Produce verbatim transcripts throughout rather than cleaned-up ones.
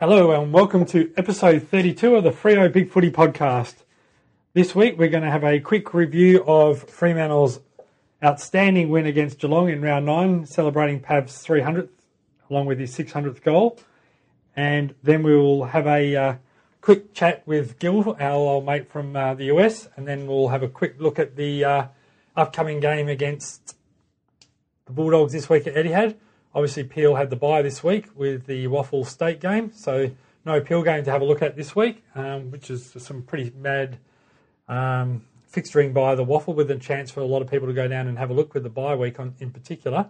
Hello and welcome to episode thirty-two of the Freo Big Footy podcast. This week we're going to have a quick review of Fremantle's outstanding win against Geelong in round nine, celebrating Pav's three hundredth along with his six hundredth goal. And then we will have a uh, quick chat with Gil, our old mate from uh, the U S, and then we'll have a quick look at the uh, upcoming game against the Bulldogs this week at Etihad. Obviously, Peel had the bye this week with the Waffle State game, so no Peel game to have a look at this week, um, which is some pretty mad um, fixturing by the Waffle with a chance for a lot of people to go down and have a look with the bye week on, in particular.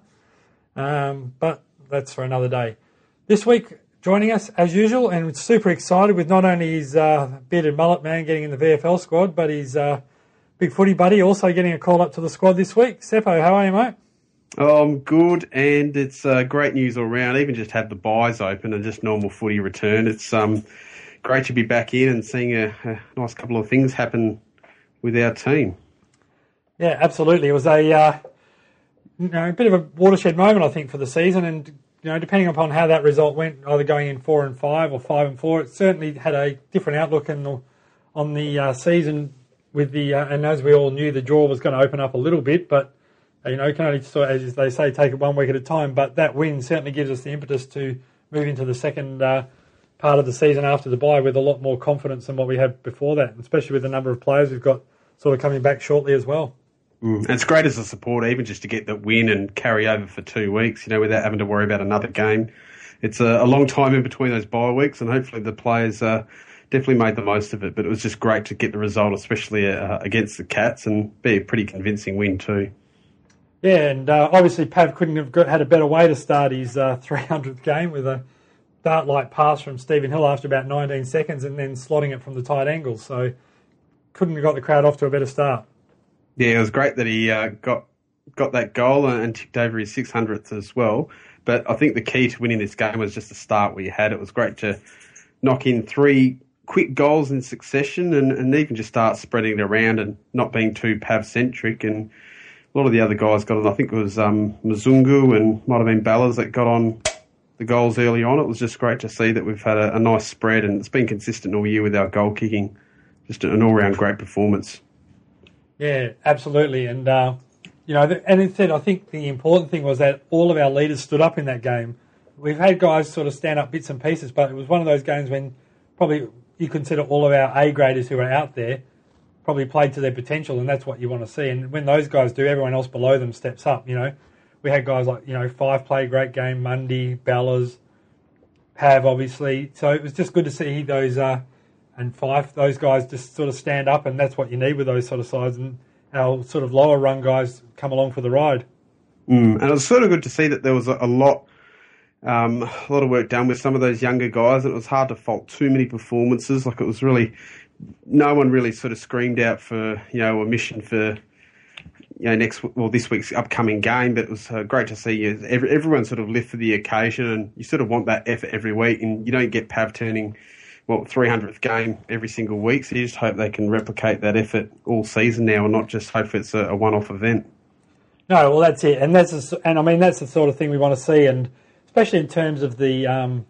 Um, but that's for another day. This week, joining us as usual, and super excited with not only his uh, bearded mullet man getting in the V F L squad, but his uh, big footy buddy also getting a call up to the squad this week. Seppo, how are you, mate? Oh, I'm good, and it's uh, great news all round. Even just have the buys open and just normal footy return. It's um, great to be back in and seeing a, a nice couple of things happen with our team. Yeah, absolutely. It was a uh, you know a bit of a watershed moment, I think, for the season, and you know depending upon how that result went, either going in four and five or five and four, it certainly had a different outlook in the, on the uh, season. With the uh, and as we all knew, the draw was going to open up a little bit, but. You know, you can only, sort of, as they say, take it one week at a time. But that win certainly gives us the impetus to move into the second uh, part of the season after the bye with a lot more confidence than what we had before that, especially with the number of players we've got sort of coming back shortly as well. Mm. And it's great as a supporter, even just to get the win and carry over for two weeks, you know, without having to worry about another game. It's a, a long time in between those bye weeks, and hopefully the players uh, definitely made the most of it. But it was just great to get the result, especially uh, against the Cats, and be a pretty convincing win too. Yeah, and uh, obviously Pav couldn't have got, had a better way to start his uh, three hundredth game with a dart-like pass from Stephen Hill after about nineteen seconds and then slotting it from the tight angle. So couldn't have got the crowd off to a better start. Yeah, it was great that he uh, got got that goal and ticked over his six hundredth as well. But I think the key to winning this game was just the start we had. It was great to knock in three quick goals in succession and, and even just start spreading it around and not being too Pav-centric. And a lot of the other guys got on. I think it was um, Mzungu and might have been Ballas that got on the goals early on. It was just great to see that we've had a, a nice spread, and it's been consistent all year with our goal kicking. Just an all-round great performance. Yeah, absolutely. And, uh, you know, and instead, I think the important thing was that all of our leaders stood up in that game. We've had guys sort of stand up bits and pieces, but it was one of those games when probably you consider all of our A-graders who are out there probably played to their potential, and that's what you want to see. And when those guys do, everyone else below them steps up, you know. We had guys like, you know, Five play a great game, Mundy, Ballas, Pav, obviously. So it was just good to see those, uh, and Five, those guys just sort of stand up, and that's what you need with those sort of sides. And our sort of lower run guys come along for the ride. Mm, and it was sort of good to see that there was a, a lot um, a lot of work done with some of those younger guys. It was hard to fault too many performances. Like, it was really... No one really sort of screamed out for, you know, a mission for, you know, next, well, this week's upcoming game, but it was uh, great to see you. Every, everyone sort of lived for the occasion, and you sort of want that effort every week, and you don't get Pav turning, well, three hundredth game every single week, so you just hope they can replicate that effort all season now and not just hope it's a, a one-off event. No, well, that's it, and that's a, and I mean, that's the sort of thing we want to see, and especially in terms of the... Um,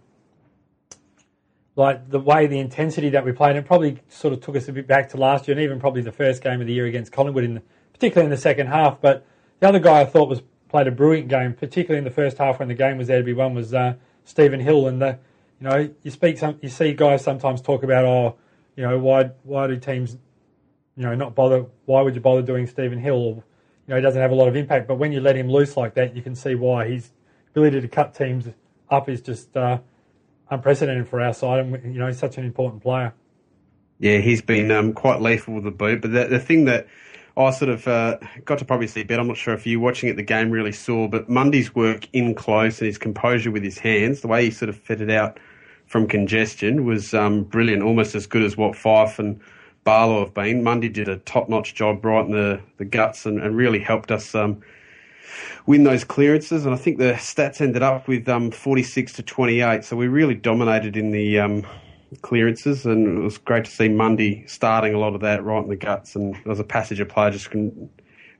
like the way, the intensity that we played, it probably sort of took us a bit back to last year, and even probably the first game of the year against Collingwood, in the, particularly in the second half. But the other guy I thought was played a brilliant game, particularly in the first half when the game was there to be won, was uh, Stephen Hill. And the, you know, you speak, some, you see guys sometimes talk about, oh, you know, why why do teams, you know, not bother? Why would you bother doing Stephen Hill? Or, you know, he doesn't have a lot of impact. But when you let him loose like that, you can see why. His ability to cut teams up is just. Uh, unprecedented for our side, and you know he's such an important player. Yeah, he's been um, quite lethal with the boot. But the, the thing that I sort of uh, got to probably see a bit, I'm not sure if you watching it, the game really saw, but Mundy's work in close and his composure with his hands, the way he sort of fitted out from congestion was um, brilliant, almost as good as what Fife and Barlow have been. Mundy did a top-notch job right in the, the guts and, and really helped us um, win those clearances, and I think the stats ended up with um, forty-six to twenty-eight, so we really dominated in the um, clearances, and it was great to see Mundy starting a lot of that right in the guts, and there was a passage of play just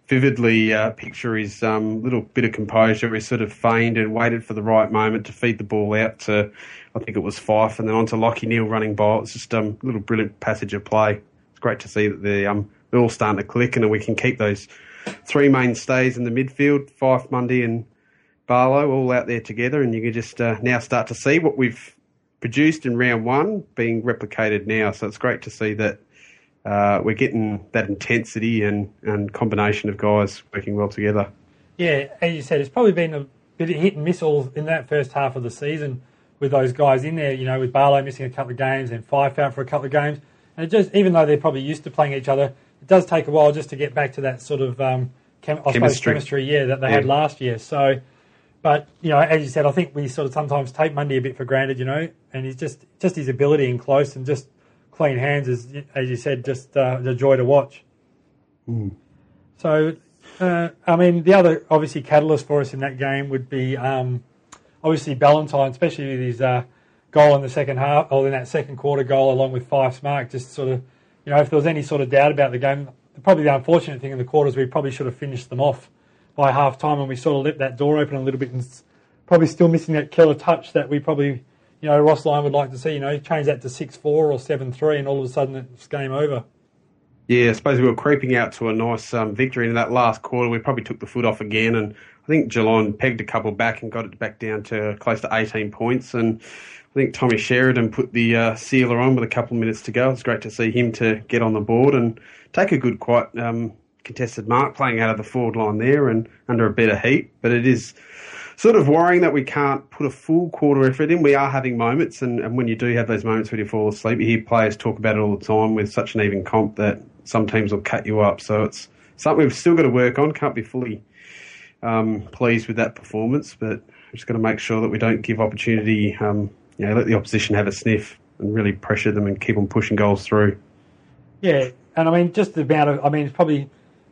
vividly uh, picture his um, little bit of composure. He sort of feigned and waited for the right moment to feed the ball out to, I think it was Fife, and then on to Lockie Neal running by. It's just um, a little brilliant passage of play. It's great to see that they're, um, they're all starting to click, and then we can keep those three mainstays in the midfield, Fife, Mundy and Barlow, all out there together, and you can just uh, now start to see what we've produced in round one being replicated now. So it's great to see that uh, we're getting that intensity and, and combination of guys working well together. Yeah, as you said, it's probably been a bit of hit and miss all in that first half of the season with those guys in there, you know, with Barlow missing a couple of games and Fife out for a couple of games. And it just, even though they're probably used to playing each other, it does take a while just to get back to that sort of um, chem- I suppose Chemistry. chemistry, yeah, that they Yeah. had last year. So, but you know, as you said, I think we sort of sometimes take Mundy a bit for granted, you know, and he's just just his ability in close and just clean hands is, as you said, just uh, a joy to watch. Mm. So, uh, I mean, the other obviously catalyst for us in that game would be um, obviously Ballantyne, especially with his uh, goal in the second half, or in that second quarter goal along with Fife's mark. Just sort of, you know, if there was any sort of doubt about the game, probably the unfortunate thing in the quarters, we probably should have finished them off by half time, and we sort of left that door open a little bit, and probably still missing that killer touch that we probably, you know, Ross Lyon would like to see. You know, change that to six four or seven three, and all of a sudden it's game over. Yeah, I suppose we were creeping out to a nice um, victory in that last quarter. We probably took the foot off again, and I think Geelong pegged a couple back and got it back down to close to eighteen points. And I think Tommy Sheridan put the uh, sealer on with a couple of minutes to go. It's great to see him to get on the board and take a good, quite um, contested mark, playing out of the forward line there and under a better heat. But it is sort of worrying that we can't put a full quarter effort in. We are having moments, and, and when you do have those moments when you fall asleep, you hear players talk about it all the time with such an even comp that some teams will cut you up. So it's something we've still got to work on. Can't be fully um, pleased with that performance, but we've just got to make sure that we don't give opportunity, um, you know, let the opposition have a sniff and really pressure them and keep on pushing goals through. Yeah, and I mean, just the amount of, I mean, it's probably,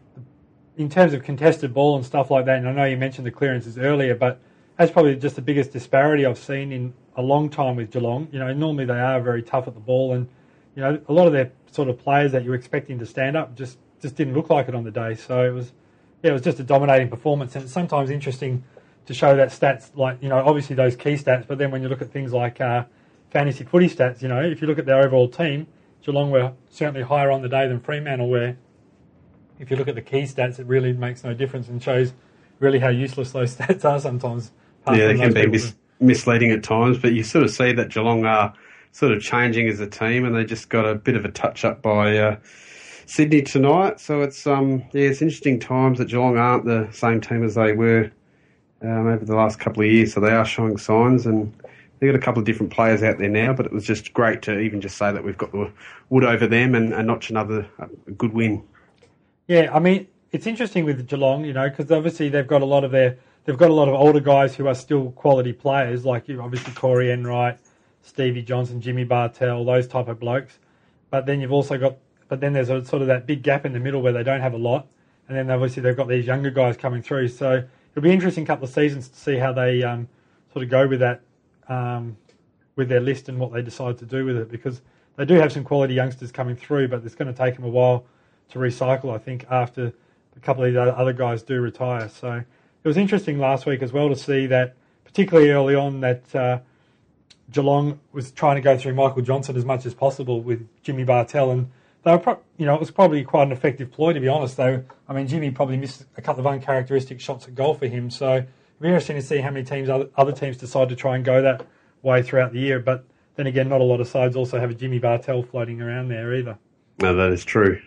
in terms of contested ball and stuff like that, and I know you mentioned the clearances earlier, but that's probably just the biggest disparity I've seen in a long time with Geelong. You know, normally they are very tough at the ball, and, you know, a lot of their sort of players that you were expecting to stand up just, just didn't look like it on the day. So it was, yeah, it was just a dominating performance, and it's sometimes interesting to show that stats, like, you know, obviously those key stats, but then when you look at things like uh, fantasy footy stats, you know, if you look at their overall team, Geelong were certainly higher on the day than Fremantle were. If you look at the key stats, it really makes no difference and shows really how useless those stats are sometimes. Yeah, they can be mis- misleading at times, but you sort of see that Geelong are sort of changing as a team, and they just got a bit of a touch-up by uh, Sydney tonight. So it's um yeah, it's interesting times that Geelong aren't the same team as they were um, over the last couple of years, so they are showing signs, and they've got a couple of different players out there now, but it was just great to even just say that we've got the wood over them and, and notch another uh, good win. Yeah, I mean, it's interesting with Geelong, you know, because obviously they've got a lot of their, they've got a lot of older guys who are still quality players, like you obviously Corey Enright, Stevie Johnson, Jimmy Bartell, those type of blokes. But then you've also got, but then there's a, sort of that big gap in the middle where they don't have a lot, and then obviously they've got these younger guys coming through. So it'll be an interesting couple of seasons to see how they um, sort of go with that, um, with their list and what they decide to do with it, because they do have some quality youngsters coming through, but it's going to take them a while to recycle, I think, after a couple of these other guys do retire. So it was interesting last week as well to see that, particularly early on, that uh, Geelong was trying to go through Michael Johnson as much as possible with Jimmy Bartell, and they were, pro- you know, it was probably quite an effective ploy, to be honest. Though, I mean, Jimmy probably missed a couple of uncharacteristic shots at goal for him, so it'll be interesting to see how many teams, other, other teams, decide to try and go that way throughout the year. But then again, not a lot of sides also have a Jimmy Bartell floating around there either. No, that is true.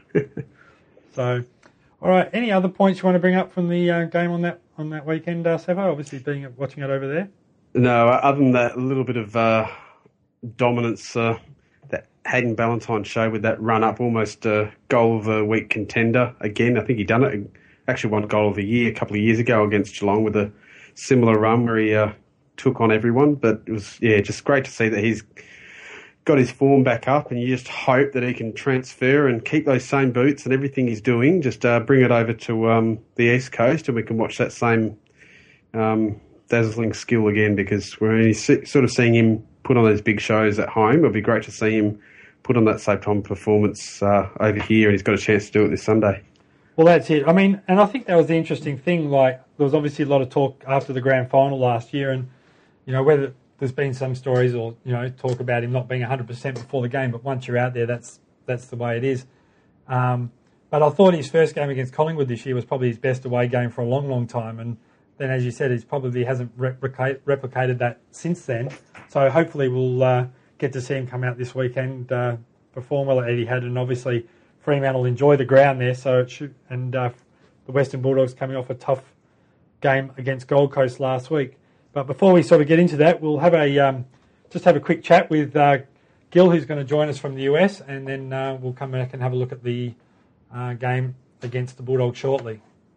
So, all right. Any other points you want to bring up from the uh, game on that on that weekend, uh, Savo? Obviously, being watching it over there. No, other than that, a little bit of uh, dominance uh, that Hayden Ballantyne showed with that run up, almost a goal of the week contender again. I think he done it. Actually, won goal of the year a couple of years ago against Geelong with a similar run where he uh, took on everyone. But it was yeah, just great to see that he's got his form back up, and you just hope that he can transfer and keep those same boots and everything he's doing, just uh, bring it over to um, the East Coast, and we can watch that same um, dazzling skill again, because we're only see, sort of seeing him put on those big shows at home. It'll be great to see him put on that same time performance uh, over here, and he's got a chance to do it this Sunday. Well, that's it. I mean, and I think that was the interesting thing. Like, there was obviously a lot of talk after the grand final last year, and, you know, whether there's been some stories or, you know, talk about him not being one hundred percent before the game, but once you're out there, that's that's the way it is. Um, but I thought his first game against Collingwood this year was probably his best away game for a long, long time, and then, as you said, he's probably hasn't replicate, replicated that since then. So hopefully we'll uh, get to see him come out this weekend, uh, perform well at Etihad, and obviously Fremantle will enjoy the ground there. So it should, and uh, the Western Bulldogs coming off a tough game against Gold Coast last week. But before we sort of get into that, we'll have a um, just have a quick chat with uh, Gil, who's going to join us from the U S, and then uh, we'll come back and have a look at the uh, game against the Bulldogs shortly.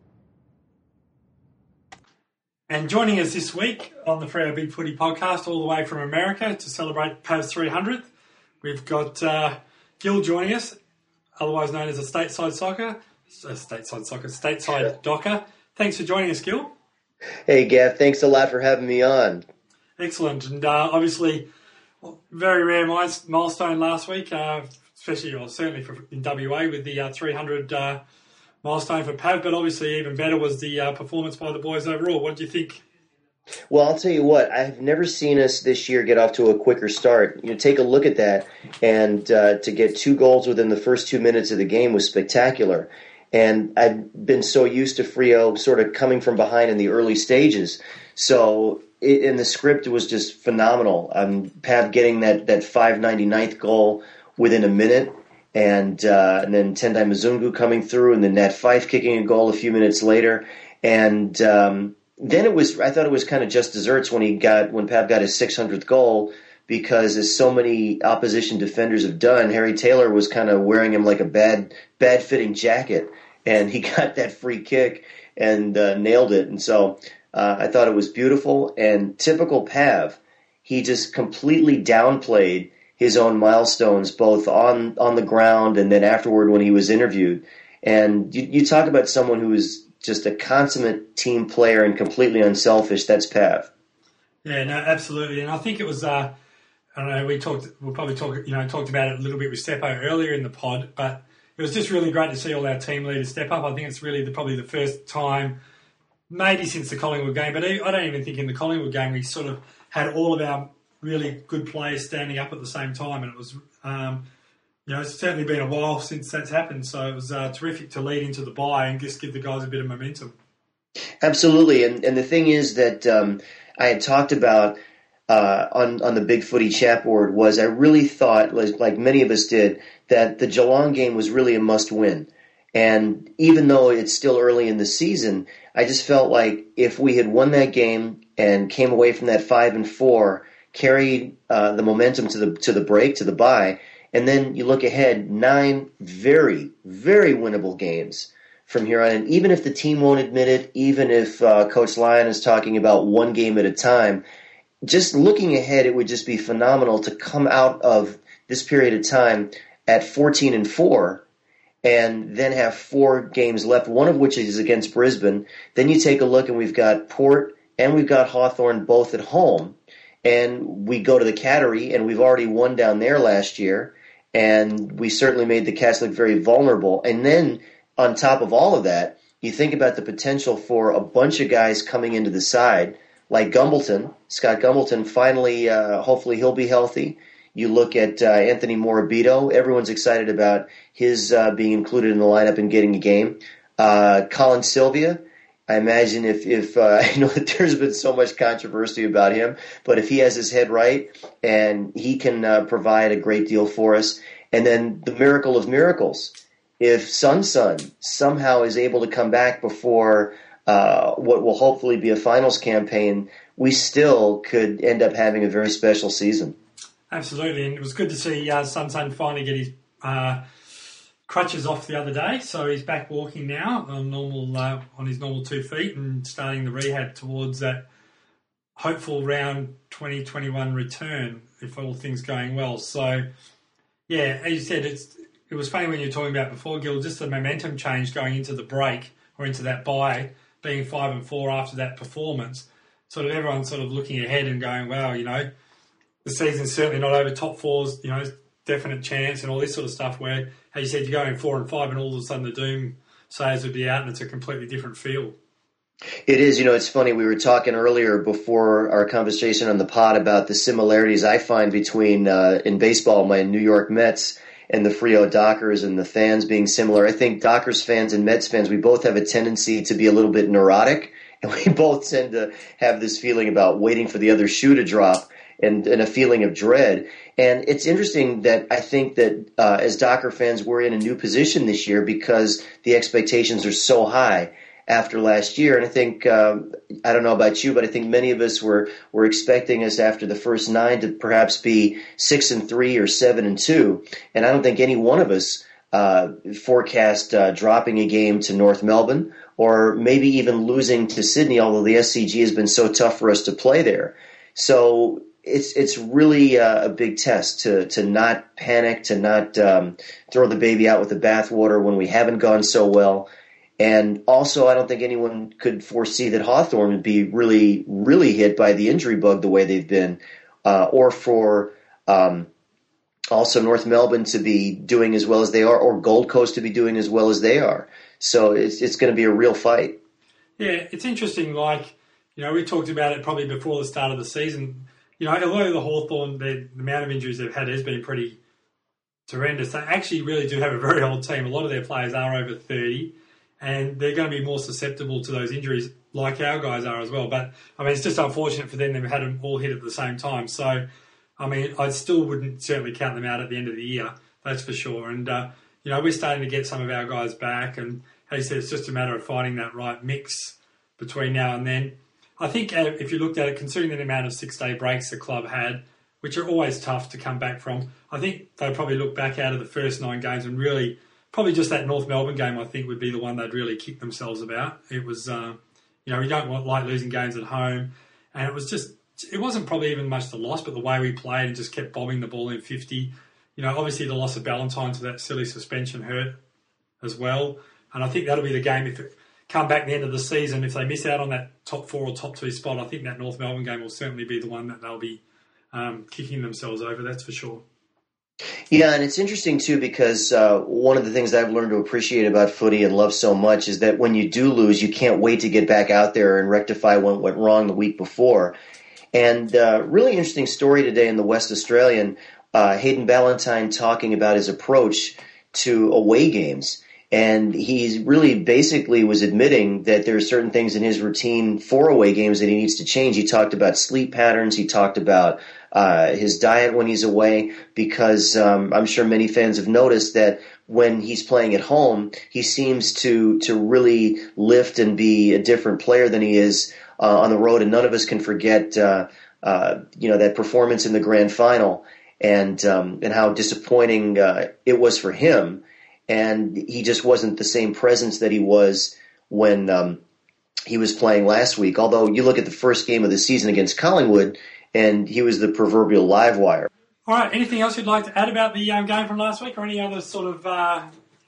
And joining us this week on the Freo Big Footy podcast, all the way from America to celebrate Pav's three hundredth, we've got uh, Gil joining us, otherwise known as a stateside soccer, uh, stateside soccer, stateside docker. Thanks for joining us, Gil. Hey, Gav. Thanks a lot for having me on. Excellent. And uh, obviously, very rare milestone last week, uh, especially or certainly for, in W A with the uh, three hundred uh, milestone for Pav. But obviously, even better was the uh, performance by the boys overall. What do you think? Well, I'll tell you what, I've never seen us this year get off to a quicker start. You know, take a look at that, and uh, to get two goals within the first two minutes of the game was spectacular. And I've been so used to Freo sort of coming from behind in the early stages. So, it, and the script was just phenomenal. Um, Pav getting that, that five ninety-ninth goal within a minute, and uh, and then Tendai Mzungu coming through, and then Nat Fife kicking a goal a few minutes later. And um, then it was, I thought it was kind of just desserts when he got, when Pav got his six hundredth goal, because as so many opposition defenders have done, Harry Taylor was kind of wearing him like a bad, bad fitting jacket, and he got that free kick and uh, nailed it. And so uh, I thought it was beautiful, and typical Pav, he just completely downplayed his own milestones, both on, on the ground and then afterward when he was interviewed. And you, you talk about someone who is just a consummate team player and completely unselfish. That's Pav. Yeah, no, absolutely. And I think it was, uh, I don't know, we talked, we'll probably talk, you know, talked about it a little bit with Steppo earlier in the pod, but it was just really great to see all our team leaders step up. I think it's really the, probably the first time, maybe since the Collingwood game, but I don't even think in the Collingwood game we sort of had all of our really good players standing up at the same time, and it was, um, you know, it's certainly been a while since that's happened, so it was uh, terrific to lead into the bye and just give the guys a bit of momentum. Absolutely, and and the thing is that um, I had talked about uh, on on the Big Footy chat board was I really thought, like many of us did, that the Geelong game was really a must-win. And even though it's still early in the season, I just felt like if we had won that game and came away from that five and four, carried uh, the momentum to the to the break, to the bye, and then you look ahead, nine very, very winnable games from here on. And even if the team won't admit it, even if uh, Coach Lyon is talking about one game at a time, just looking ahead, it would just be phenomenal to come out of this period of time at fourteen and four and then have four games left, one of which is against Brisbane. Then you take a look and we've got Port and we've got Hawthorn both at home. And we go to the Cattery, and we've already won down there last year, and we certainly made the Cats look very vulnerable. And then on top of all of that, you think about the potential for a bunch of guys coming into the side, like Gumbleton, Scott Gumbleton, finally, uh, hopefully he'll be healthy. You look at uh, Anthony Morabito. Everyone's excited about his uh, being included in the lineup and getting a game. Uh, Colin Sylvia, I imagine if, if uh, I know that there's been so much controversy about him, but if he has his head right and he can uh, provide a great deal for us, and then the miracle of miracles, if Sun Sun somehow is able to come back before uh, what will hopefully be a finals campaign, we still could end up having a very special season. Absolutely, and it was good to see uh, Sun Sun finally get his uh, crutches off the other day, so he's back walking now on normal uh, on his normal two feet and starting the rehab towards that hopeful round twenty twenty-one return if all things going well. So, yeah, as you said, it's it was funny when you were talking about before, Gil, just the momentum change going into the break or into that bye, being five and four after that performance. Sort of everyone sort of looking ahead and going, wow, you know, the season's certainly not over. Top four's, you know, definite chance and all this sort of stuff where, as you said, you're going four and five and all of a sudden the doom Sayers would be out, and it's a completely different feel. It is. You know, it's funny. We were talking earlier before our conversation on the pod about the similarities I find between, uh, in baseball, my New York Mets and the Frio Dockers and the fans being similar. I think Dockers fans and Mets fans, we both have a tendency to be a little bit neurotic, and we both tend to have this feeling about waiting for the other shoe to drop and, and a feeling of dread. And it's interesting that I think that uh, as Docker fans, we're in a new position this year because the expectations are so high after last year. And I think, uh, I don't know about you, but I think many of us were, were expecting us after the first nine to perhaps be six and three or seven and two. And I don't think any one of us uh, forecast uh, dropping a game to North Melbourne or maybe even losing to Sydney, although the S C G has been so tough for us to play there. So it's it's really uh, a big test to, to not panic, to not um, throw the baby out with the bathwater when we haven't gone so well. And also, I don't think anyone could foresee that Hawthorn would be really, really hit by the injury bug the way they've been, uh, or for um, also North Melbourne to be doing as well as they are, or Gold Coast to be doing as well as they are. So it's it's going to be a real fight. Yeah, it's interesting. Like, you know, we talked about it probably before the start of the season. You know, although the Hawthorn, the, the amount of injuries they've had has been pretty horrendous, they actually really do have a very old team. A lot of their players are over thirty. And they're going to be more susceptible to those injuries like our guys are as well. But, I mean, it's just unfortunate for them they've had them all hit at the same time. So, I mean, I still wouldn't certainly count them out at the end of the year, that's for sure. And, uh, you know, we're starting to get some of our guys back. And, as you said, it's just a matter of finding that right mix between now and then. I think uh, if you looked at it, considering the amount of six-day breaks the club had, which are always tough to come back from, I think they'll probably look back out of the first nine games and really... Probably just that North Melbourne game, I think, would be the one they'd really kick themselves about. It was, uh, you know, we don't want, like losing games at home. And it was just, it wasn't probably even much the loss, but the way we played and just kept bombing the ball in fifty. You know, obviously the loss of Ballantyne to that silly suspension hurt as well. And I think that'll be the game if it come back at the end of the season. If they miss out on that top four or top two spot, I think that North Melbourne game will certainly be the one that they'll be um, kicking themselves over, that's for sure. Yeah, and it's interesting, too, because uh, one of the things I've learned to appreciate about footy and love so much is that when you do lose, you can't wait to get back out there and rectify what went wrong the week before. And uh, really interesting story today in the West Australian, uh, Hayden Ballantyne talking about his approach to away games. And he really basically was admitting that there are certain things in his routine for away games that he needs to change. He talked about sleep patterns. He talked about uh, his diet when he's away, because um, I'm sure many fans have noticed that when he's playing at home, he seems to to really lift and be a different player than he is uh, on the road. And none of us can forget, uh, uh, you know, that performance in the grand final and um, and how disappointing uh, it was for him. And he just wasn't the same presence that he was when um, he was playing last week. Although you look at the first game of the season against Collingwood, and he was the proverbial live wire. All right, anything else you'd like to add about the um, game from last week, or any other sort of uh,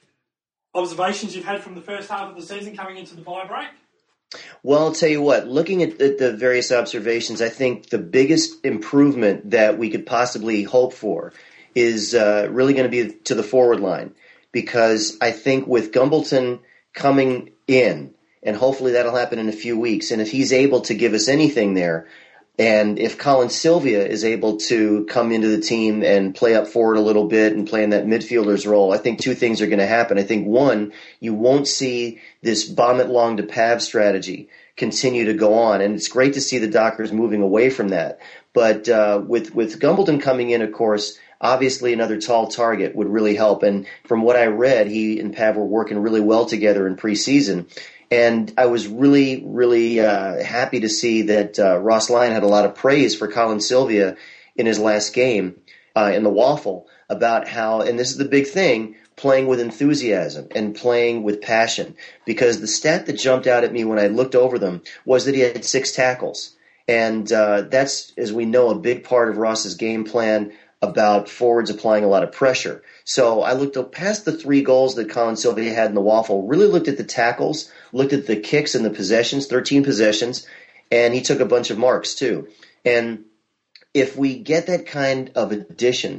observations you've had from the first half of the season coming into the bye break? Well, I'll tell you what, looking at, at the various observations, I think the biggest improvement that we could possibly hope for is uh, really going to be to the forward line. Because I think with Gumbleton coming in, and hopefully that'll happen in a few weeks, and if he's able to give us anything there, and if Colin Sylvia is able to come into the team and play up forward a little bit and play in that midfielder's role, I think two things are going to happen. I think, one, you won't see this bomb it long to Pav strategy continue to go on, and it's great to see the Dockers moving away from that. But uh, with, with Gumbleton coming in, of course, obviously another tall target would really help. And from what I read, he and Pav were working really well together in preseason. And I was really, really uh, happy to see that uh, Ross Lyon had a lot of praise for Colin Sylvia in his last game uh, in the Waffle about how, and this is the big thing, playing with enthusiasm and playing with passion. Because the stat that jumped out at me when I looked over them was that he had six tackles. And uh, that's, as we know, a big part of Ross's game plan about forwards applying a lot of pressure. So I looked up past the three goals that Colin Sylvia had in the Waffle, really looked at the tackles, looked at the kicks and the possessions, thirteen possessions, and he took a bunch of marks too. And if we get that kind of addition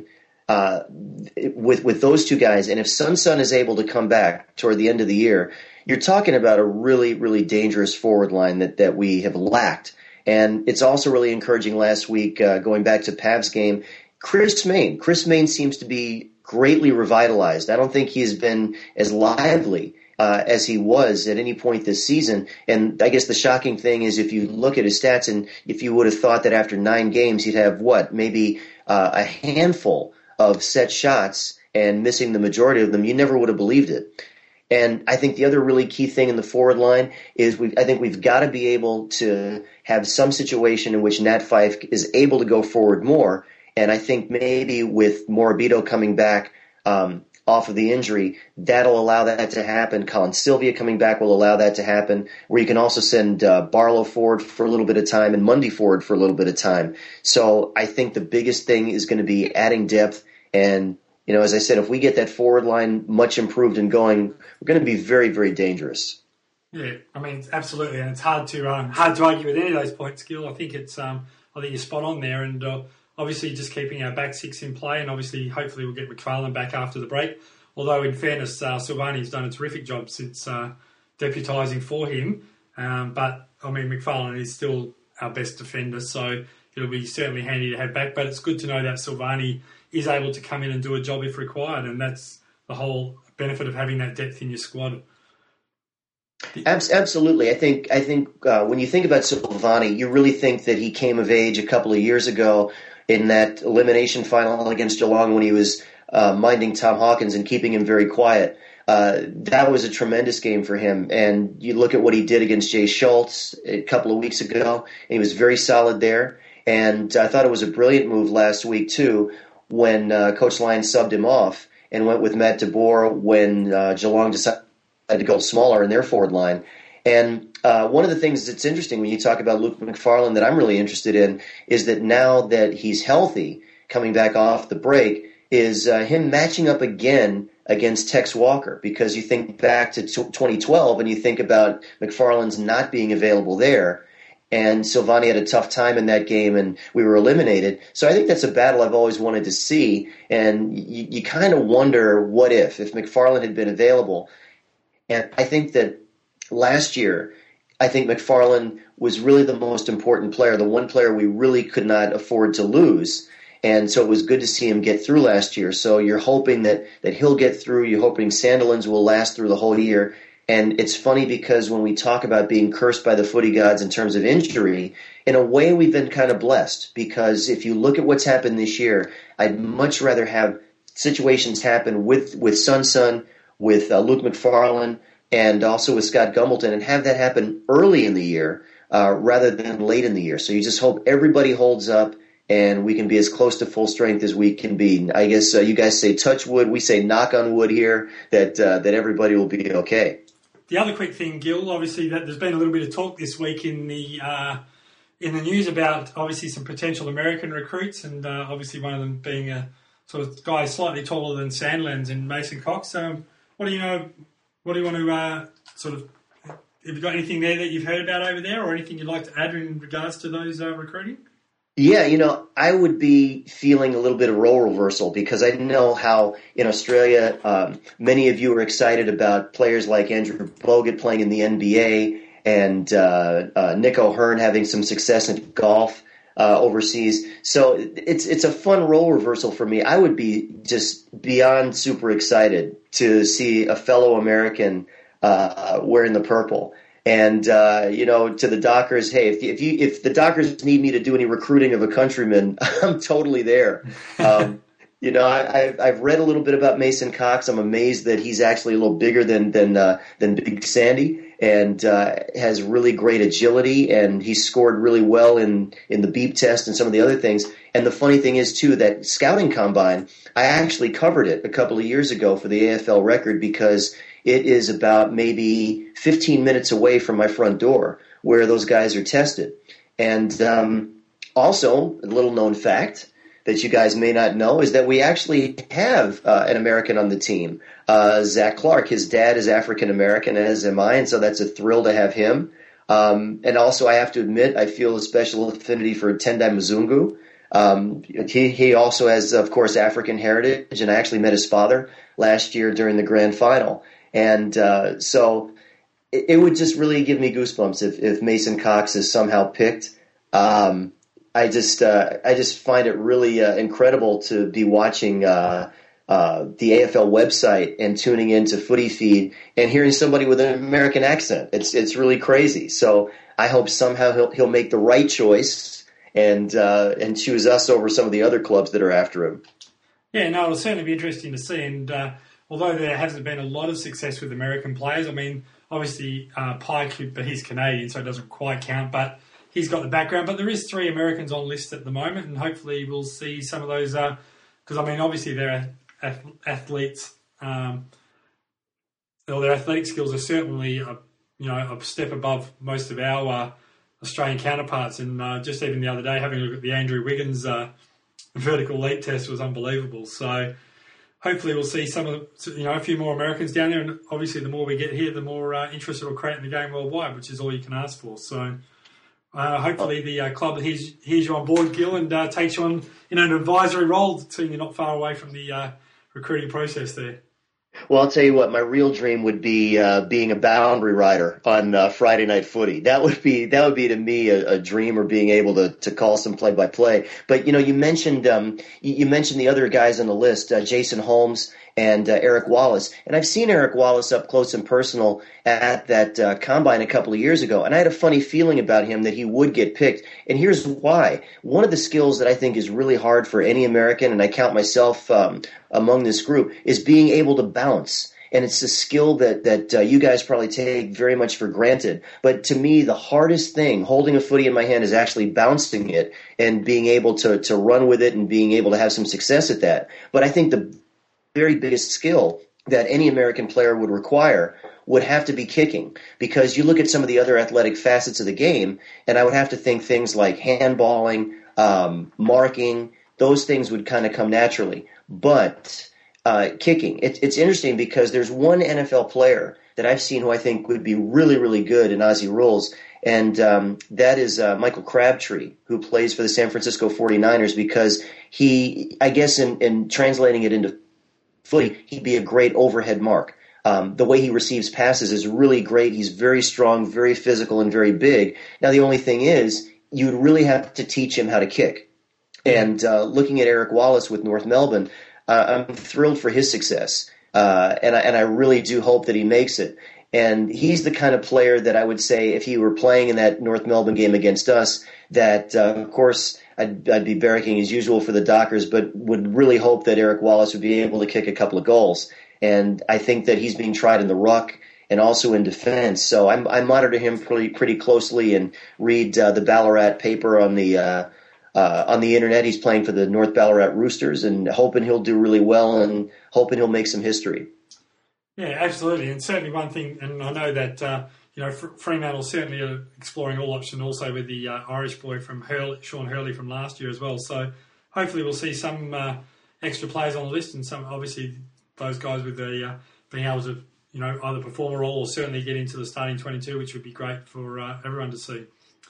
uh, with with those two guys, and if Sun Sun is able to come back toward the end of the year, you're talking about a really, really dangerous forward line that, that we have lacked. And it's also really encouraging last week, uh, going back to Pav's game, Chris Mayne. Chris Mayne seems to be greatly revitalized. I don't think he's been as lively uh, as he was at any point this season. And I guess the shocking thing is if you look at his stats, and if you would have thought that after nine games he'd have, what, maybe uh, a handful of set shots and missing the majority of them, you never would have believed it. And I think the other really key thing in the forward line is we I think we've got to be able to have some situation in which Nat Fife is able to go forward more. And I think maybe with Morabito coming back um, off of the injury, that'll allow that to happen. Colin Sylvia coming back will allow that to happen, where you can also send uh, Barlow forward for a little bit of time and Mundy forward for a little bit of time. So I think the biggest thing is going to be adding depth. And, you know, as I said, if we get that forward line much improved and going, we're going to be very, very dangerous. Yeah, I mean, absolutely, and it's hard to um, hard to argue with any of those points, Gil. I think it's um, I think you're spot on there, and uh, obviously just keeping our back six in play, and obviously hopefully we'll get McFarlane back after the break. Although in fairness, uh, Silvani's done a terrific job since uh, deputising for him, um, but I mean McFarlane is still our best defender, so it'll be certainly handy to have back. But it's good to know that Silvani is able to come in and do a job if required, and that's the whole benefit of having that depth in your squad. Absolutely. I think I think uh, when you think about Silvani, you really think that he came of age a couple of years ago in that elimination final against Geelong when he was uh, minding Tom Hawkins and keeping him very quiet. Uh, that was a tremendous game for him. And you look at what he did against Jay Schultz a couple of weeks ago, and he was very solid there. And I thought it was a brilliant move last week, too, when uh, Coach Lyon subbed him off and went with Matt DeBoer when uh, Geelong decided to go smaller in their forward line. And uh, one of the things that's interesting when you talk about Luke McFarlane that I'm really interested in is that now that he's healthy, coming back off the break, is uh, him matching up again against Tex Walker, because you think back to twenty twelve and you think about McFarlane's not being available there. And Silvani had a tough time in that game, and we were eliminated. So I think that's a battle I've always wanted to see. And you, you kind of wonder, what if, if McFarlane had been available? And I think that last year, I think McFarlane was really the most important player, the one player we really could not afford to lose. And so it was good to see him get through last year. So you're hoping that, that he'll get through. You're hoping Sandilands will last through the whole year. And it's funny because when we talk about being cursed by the footy gods in terms of injury, in a way we've been kind of blessed, because if you look at what's happened this year, I'd much rather have situations happen with, with Sun Sun, with uh, Luke McFarlane, and also with Scott Gumbleton, and have that happen early in the year uh, rather than late in the year. So you just hope everybody holds up and we can be as close to full strength as we can be. I guess uh, you guys say touch wood, we say knock on wood here, that uh, that everybody will be okay. The other quick thing, Gil, obviously that there's been a little bit of talk this week in the uh, in the news about obviously some potential American recruits, and uh, obviously one of them being a sort of guy slightly taller than Sandlands and Mason Cox. Um, what do you know? What do you want to uh, sort of? Have you got anything there that you've heard about over there, or anything you'd like to add in regards to those uh, recruiting? Yeah, you know, I would be feeling a little bit of role reversal, because I know how in Australia um, many of you are excited about players like Andrew Bogut playing in the N B A, and uh, uh, Nick O'Hearn having some success in golf uh, overseas. So it's it's a fun role reversal for me. I would be just beyond super excited to see a fellow American uh, wearing the purple. And, uh, you know, to the Dockers, hey, if, if you if the Dockers need me to do any recruiting of a countryman, I'm totally there. Um, you know, I, I've, I've read a little bit about Mason Cox. I'm amazed that he's actually a little bigger than than uh, than Big Sandy, and uh, has really great agility, and he scored really well in, in the beep test and some of the other things. And the funny thing is, too, that scouting combine, I actually covered it a couple of years ago for the A F L Record, because it is about maybe fifteen minutes away from my front door where those guys are tested. And um, also, a little known fact that you guys may not know is that we actually have uh, an American on the team, uh, Zach Clark. His dad is African-American, as am I, and so that's a thrill to have him. Um, and also, I have to admit, I feel a special affinity for Tendai Mzungu. Um, he, he also has, of course, African heritage, and I actually met his father last year during the grand final. And uh, so it, it would just really give me goosebumps if, if Mason Cox is somehow picked. Um, I just uh, I just find it really uh, incredible to be watching uh, uh, the A F L website and tuning into Footy Feed and hearing somebody with an American accent. It's it's really crazy. So I hope somehow he'll he'll make the right choice and uh, and choose us over some of the other clubs that are after him. Yeah, no, it'll certainly be interesting to see. And uh, although there hasn't been a lot of success with American players, I mean, obviously uh, Pike, but he's Canadian, so it doesn't quite count. But he's got the background. But there is three Americans on list at the moment, and hopefully we'll see some of those. Because uh, I mean, obviously they're athletes. Um, well, their athletic skills are certainly a, you know a step above most of our uh, Australian counterparts. And uh, just even the other day, having a look at the Andrew Wiggins uh, vertical leap test was unbelievable. So hopefully we'll see some of the, you know a few more Americans down there. And obviously the more we get here, the more uh, interest it will create in the game worldwide, which is all you can ask for. So uh, hopefully the uh, club hears, hears you on board, Gil, and uh, takes you on in an advisory role, seeing you're not far away from the uh, recruiting process there. Well, I'll tell you what, my real dream would be uh, being a boundary rider on uh, Friday Night Footy. That would be that would be to me a, a dream, or being able to, to call some play by play. But you know, you mentioned um, you, you mentioned the other guys on the list, uh, Jason Holmes and uh, Eric Wallace, and I've seen Eric Wallace up close and personal at that uh, combine a couple of years ago, and I had a funny feeling about him that he would get picked. And here's why: one of the skills that I think is really hard for any American, and I count myself um, among this group, is being able to bounce. And it's a skill that, that uh, you guys probably take very much for granted. But to me, the hardest thing, holding a footy in my hand, is actually bouncing it and being able to, to run with it and being able to have some success at that. But I think the very biggest skill that any American player would require would have to be kicking. Because you look at some of the other athletic facets of the game, and I would have to think things like handballing, um, marking, those things would kind of come naturally. But Uh, kicking. It, it's interesting because there's one N F L player that I've seen who I think would be really, really good in Aussie rules, and um, that is uh, Michael Crabtree, who plays for the San Francisco forty-niners, because he, I guess in, in translating it into footy, he'd be a great overhead mark. Um, the way he receives passes is really great. He's very strong, very physical, and very big. Now, the only thing is, you'd really have to teach him how to kick. And uh, looking at Eric Wallace with North Melbourne, Uh, I'm thrilled for his success, uh, and, I, and I really do hope that he makes it. And he's the kind of player that I would say, if he were playing in that North Melbourne game against us, that, uh, of course, I'd, I'd be barracking as usual for the Dockers, but would really hope that Eric Wallace would be able to kick a couple of goals. And I think that he's being tried in the ruck and also in defense. So I'm, I monitor him pretty, pretty closely and read uh, the Ballarat paper on the uh, Uh, on the internet. He's playing for the North Ballarat Roosters, and hoping he'll do really well, and hoping he'll make some history. Yeah, absolutely. And certainly one thing, and I know that, uh, you know, Fremantle certainly are exploring all options also with the uh, Irish boy from Hurley, Sean Hurley from last year as well. So hopefully we'll see some uh, extra players on the list, and some, obviously, those guys with the uh, being able to, you know, either perform a role or certainly get into the starting twenty-two, which would be great for uh, everyone to see.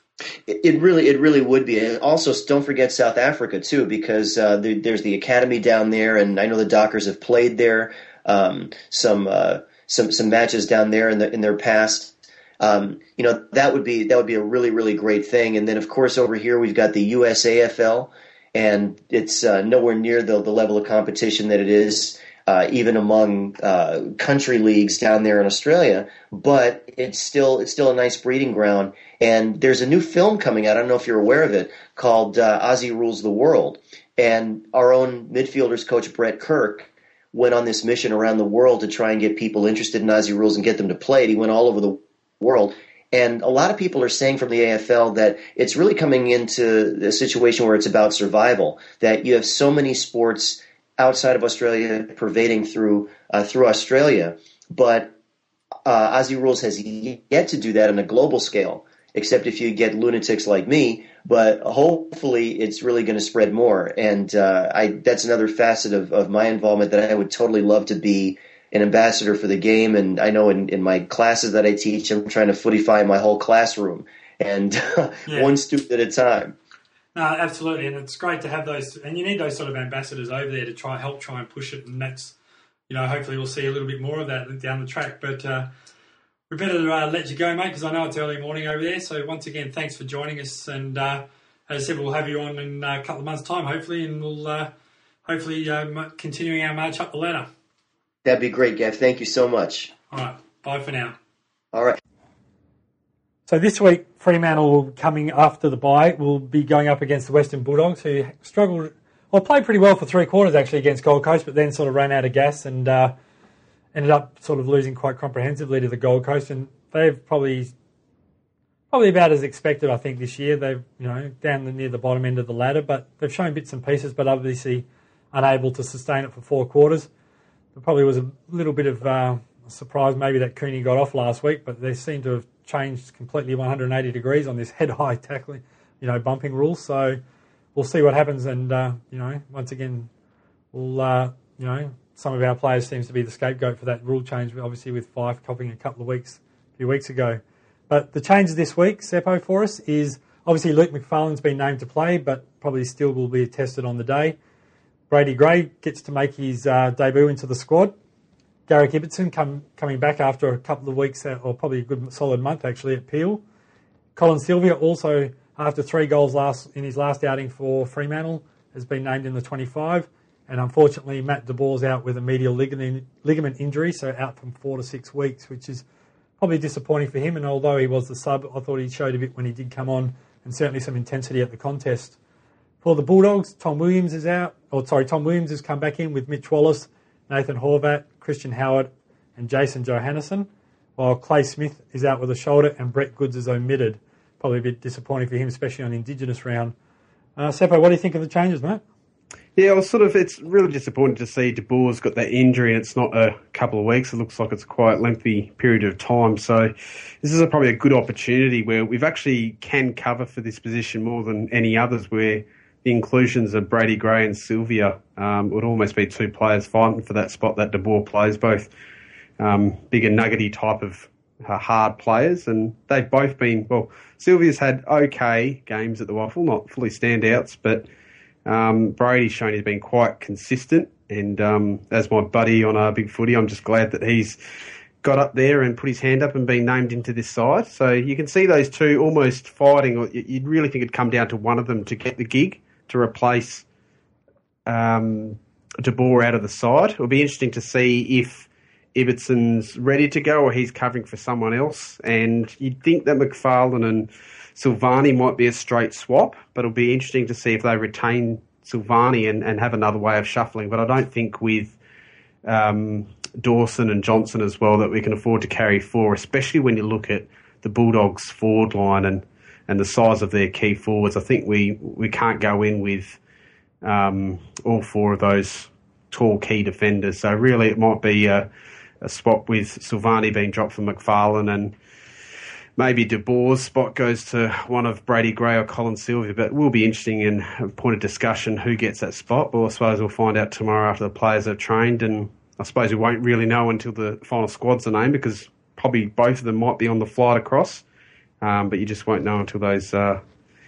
It really, it really would be. And also, don't forget South Africa too, because uh, the, there's the academy down there, and I know the Dockers have played there. Um, some, uh, some, some matches down there in the in their past. Um, you know, that would be that would be a really, really great thing. And then, of course, over here we've got the U S A F L, and it's uh, nowhere near the the level of competition that it is uh, even among uh, country leagues down there in Australia. But it's still it's still a nice breeding ground. And there's a new film coming out, I don't know if you're aware of it, called uh, Aussie Rules the World. And our own midfielders coach, Brett Kirk, went on this mission around the world to try and get people interested in Aussie rules and get them to play it. He went all over the world. And a lot of people are saying from the A F L that it's really coming into a situation where it's about survival, that you have so many sports outside of Australia pervading through uh, through Australia. But uh, Aussie Rules has yet to do that on a global scale, except if you get lunatics like me. But hopefully it's really going to spread more. And uh, I that's another facet of, of my involvement, that I would totally love to be an ambassador for the game. And I know in, in my classes that I teach, I'm trying to footify my whole classroom, and yeah. one student at a time. No, absolutely, and it's great to have those, and you need those sort of ambassadors over there to try help try and push it, and that's, you know, hopefully we'll see a little bit more of that down the track. But uh, we better uh, let you go, mate, because I know it's early morning over there. So once again, thanks for joining us, and uh, as I said, we'll have you on in a couple of months' time, hopefully, and we'll uh, hopefully uh, continuing our march up the ladder. That'd be great, Gav. Thank you so much. All right, bye for now. All right. So this week, Fremantle, coming after the bye, will be going up against the Western Bulldogs, who struggled, well, played pretty well for three quarters actually against Gold Coast, but then sort of ran out of gas and uh, ended up sort of losing quite comprehensively to the Gold Coast. And they've probably probably about as expected, I think, this year. They've, you know, down the, near the bottom end of the ladder, but they've shown bits and pieces, but obviously unable to sustain it for four quarters. There probably was a little bit of uh, a surprise maybe that Cooney got off last week, but they seem to have changed completely one hundred eighty degrees on this head-high tackling, you know, bumping rule. So we'll see what happens. And, uh, you know, once again, we'll, uh, you know, some of our players seems to be the scapegoat for that rule change, obviously with Fife copying a couple of weeks, a few weeks ago. But the changes this week, Seppo, for us is obviously Luke McFarlane's been named to play, but probably still will be tested on the day. Brady Gray gets to make his uh, debut into the squad. Garrick Ibbotson come, coming back after a couple of weeks, or probably a good solid month actually at Peel. Colin Sylvia also, after three goals last in his last outing for Fremantle, has been named in the twenty-five. And unfortunately, Matt De Boer's out with a medial ligament, ligament injury, so out from four to six weeks, which is probably disappointing for him. And although he was the sub, I thought he showed a bit when he did come on, and certainly some intensity at the contest. For the Bulldogs, Tom Williams is out, or sorry, Tom Williams has come back in with Mitch Wallace, Nathan Horvat, Christian Howard and Jason Johannesson, while Clay Smith is out with a shoulder and Brett Goods is omitted. Probably a bit disappointing for him, especially on Indigenous round. Uh, Seppo, what do you think of the changes, mate? Yeah, well, sort of, it's really disappointing to see De Boer's got that injury and it's not a couple of weeks. It looks like it's quite a lengthy period of time. So this is a, probably a good opportunity where we've actually can cover for this position more than any others, where the inclusions of Brady Gray and Sylvia um, would almost be two players fighting for that spot that De Boer plays, both um, big and nuggety type of uh, hard players. And they've both been, well, Sylvia's had okay games at the Waffle, not fully standouts, but um, Brady's shown he's been quite consistent. And um, as my buddy on our Big Footy, I'm just glad that he's got up there and put his hand up and been named into this side. So you can see those two almost fighting, or you'd really think it'd come down to one of them to get the gig, to replace um, De Boer out of the side. It'll be interesting to see if Ibbotson's ready to go or he's covering for someone else. And you'd think that McFarlane and Silvani might be a straight swap, but it'll be interesting to see if they retain Silvani and, and have another way of shuffling. But I don't think with um, Dawson and Johnson as well that we can afford to carry four, especially when you look at the Bulldogs' forward line and and the size of their key forwards. I think we, we can't go in with um, all four of those tall key defenders. So really it might be a, a spot with Silvani being dropped for McFarlane, and maybe De Boer's spot goes to one of Brady Gray or Colin Sylvia. But it will be interesting and a point of discussion who gets that spot. But I suppose we'll find out tomorrow after the players are trained, and I suppose we won't really know until the final squads are named, because probably both of them might be on the flight across. Um, but you just won't know until those uh,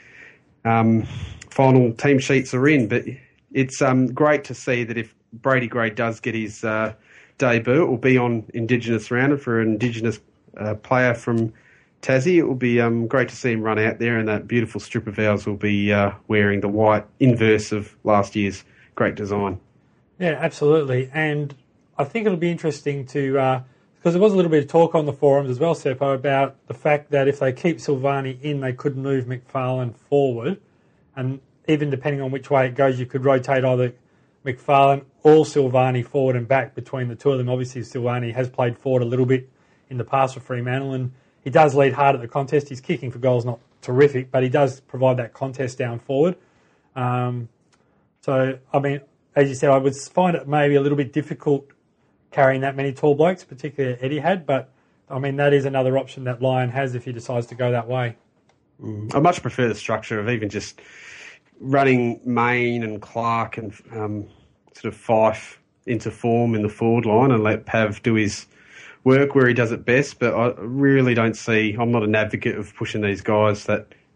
um, final team sheets are in. But it's um, great to see that if Brady Gray does get his uh, debut, it will be on Indigenous round, and for an Indigenous uh, player from Tassie, it will be um, great to see him run out there, and that beautiful strip of ours will be uh, wearing the white inverse of last year's great design. Yeah, absolutely. And I think it'll be interesting to... Uh, Because there was a little bit of talk on the forums as well, Seppo, about the fact that if they keep Silvani in, they could move McFarlane forward. And even depending on which way it goes, you could rotate either McFarlane or Silvani forward and back between the two of them. Obviously, Silvani has played forward a little bit in the past for Fremantle, and he does lead hard at the contest. His kicking for goals not terrific, but he does provide that contest down forward. Um, so, I mean, as you said, I would find it maybe a little bit difficult carrying that many tall blokes, particularly Eddie had, but I mean, that is another option that Lyon has if he decides to go that way. Mm. I much prefer the structure of even just running Main and Clark and um, sort of Fife into form in the forward line and let Pav do his work where he does it best. But I really don't see, I'm not an advocate of pushing these guys that, you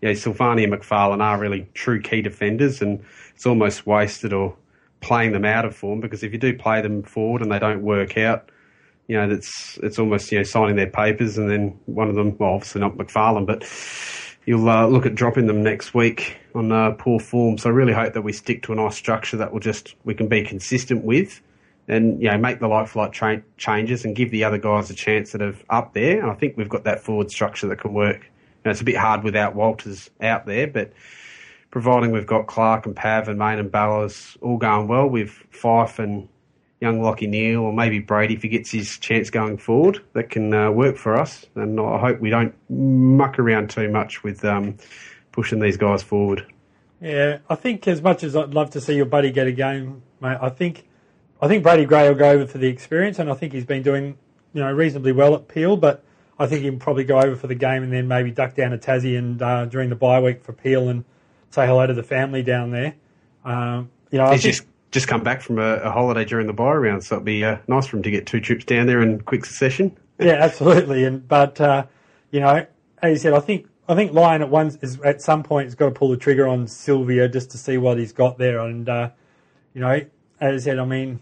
you know, Silvani and McFarlane are really true key defenders, and it's almost wasted or playing them out of form, because if you do play them forward and they don't work out, you know, that's it's almost, you know, signing their papers, and then one of them, well, obviously not McFarlane, but you'll uh, look at dropping them next week on uh, poor form. So I really hope that we stick to a nice structure that will just we can be consistent with, and, you know, make the like-for-like tra- changes and give the other guys a chance that are up there. And I think we've got that forward structure that can work. You know, it's a bit hard without Walters out there, but providing we've got Clark and Pav and Main and Ballas all going well, with Fife and young Lockie Neal, or maybe Brady if he gets his chance going forward, that can uh, work for us. And I hope we don't muck around too much with um, pushing these guys forward. Yeah, I think as much as I'd love to see your buddy get a game, mate, I think I think Brady Gray will go over for the experience, and I think he's been doing, you know, reasonably well at Peel, but I think he'll probably go over for the game and then maybe duck down to Tassie and uh, during the bye week for Peel and say hello to the family down there. Um, you know, he's I think, just just come back from a, a holiday during the bye round, so it'd be uh, nice for him to get two trips down there in quick succession. Yeah, absolutely. And but uh, you know, as you said, I think I think Lyon at once is at some point has got to pull the trigger on Sylvia just to see what he's got there. And uh, you know, as I said, I mean,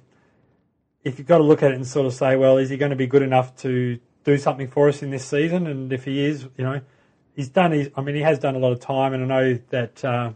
if you've got to look at it and sort of say, well, is he going to be good enough to do something for us in this season? And if he is, you know, he's done. His, I mean, he has done a lot of time, and I know that uh,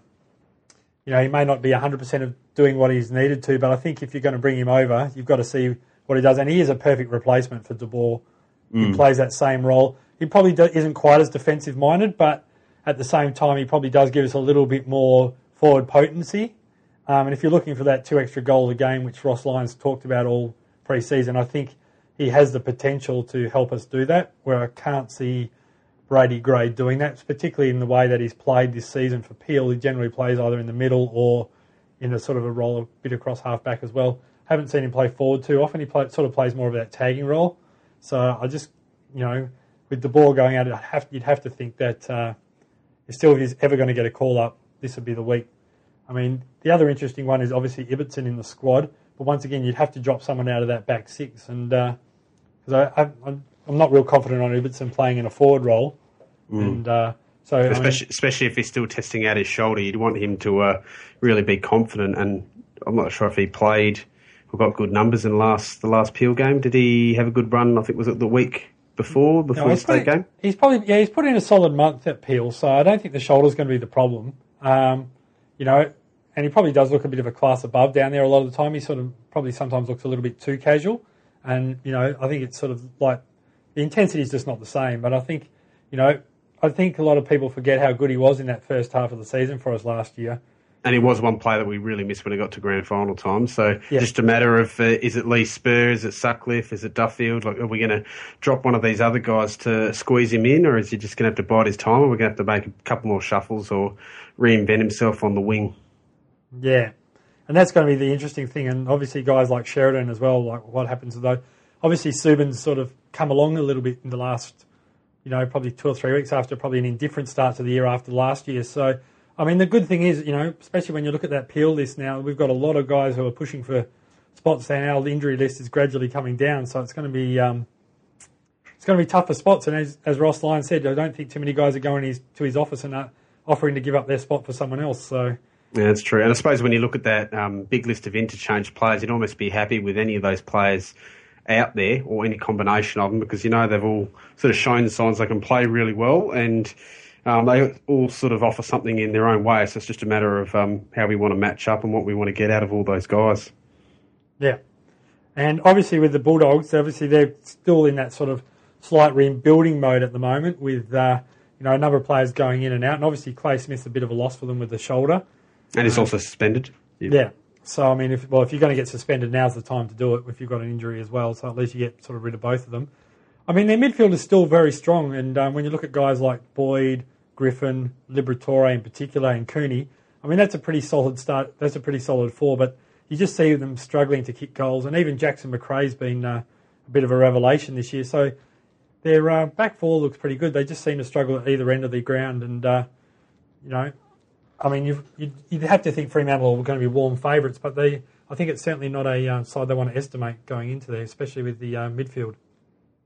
you know he may not be one hundred percent of doing what he's needed to, but I think if you're going to bring him over, you've got to see what he does. And he is a perfect replacement for De Boer. Mm. He plays that same role. He probably do, isn't quite as defensive-minded, but at the same time, he probably does give us a little bit more forward potency. Um, and if you're looking for that two extra goal a game, which Ross Lyons talked about all pre-season, I think he has the potential to help us do that, where I can't see Brady Gray doing that, particularly in the way that he's played this season for Peel. He generally plays either in the middle or in a sort of a role a bit across half-back as well. Haven't seen him play forward too often. He play, sort of plays more of that tagging role. So I just, you know, with the ball going out, I'd have, you'd have to think that uh, if Sylvia's ever going to get a call-up, this would be the week. I mean, the other interesting one is obviously Ibbotson in the squad, but once again, you'd have to drop someone out of that back six. And because uh, I, I, I'm not real confident on Ibbotson playing in a forward role. Mm. And uh, so, especially, I mean, especially if he's still testing out his shoulder, you'd want him to uh, really be confident. And I'm not sure if he played. We got good numbers in the last the last Peel game. Did he have a good run? I think was it the week before before no, the state game. He's probably yeah he's put in a solid month at Peel, so I don't think the shoulder's going to be the problem. Um, you know, and he probably does look a bit of a class above down there a lot of the time. He sort of probably sometimes looks a little bit too casual, and you know I think it's sort of like the intensity is just not the same. But I think you know I think a lot of people forget how good he was in that first half of the season for us last year. And he was one player that we really missed when it got to grand final time. So yeah. Just a matter of, uh, is it Lee Spur, is it Sutcliffe, is it Duffield? Like, are we going to drop one of these other guys to squeeze him in, or is he just going to have to bide his time, or we're going to have to make a couple more shuffles or reinvent himself on the wing? Yeah, and that's going to be the interesting thing. And obviously guys like Sheridan as well, like what happens to those. Obviously Subin's sort of come along a little bit in the last, you know, probably two or three weeks after probably an indifferent start to the year after last year. So, I mean, the good thing is, you know, especially when you look at that Peel list now, we've got a lot of guys who are pushing for spots, and our injury list is gradually coming down. So it's going to be um, it's going to be tough for spots. And as, as Ross Lyons said, I don't think too many guys are going his, to his office and are offering to give up their spot for someone else. So yeah, that's true. And I suppose when you look at that um, big list of interchange players, you'd almost be happy with any of those players out there or any combination of them, because you know they've all sort of shown signs they can play really well, and Um, they all sort of offer something in their own way, so it's just a matter of um, how we want to match up and what we want to get out of all those guys. Yeah. And obviously with the Bulldogs, obviously they're still in that sort of slight rebuilding mode at the moment with, uh, you know, a number of players going in and out. And obviously Clay Smith's a bit of a loss for them with the shoulder. And he's um, also suspended. Yeah. yeah. So, I mean, if well, if you're going to get suspended, now's the time to do it if you've got an injury as well. So at least you get sort of rid of both of them. I mean, their midfield is still very strong. And um, when you look at guys like Boyd, Griffin, Liberatore in particular, and Cooney, I mean, that's a pretty solid start. That's a pretty solid four, but you just see them struggling to kick goals. And even Jackson McRae's been uh, a bit of a revelation this year. So their uh, back four looks pretty good. They just seem to struggle at either end of the ground. And, uh, you know, I mean, you've, you'd, you'd have to think Fremantle are going to be warm favourites, but they, I think it's certainly not a uh, side they want to estimate going into there, especially with the uh, midfield.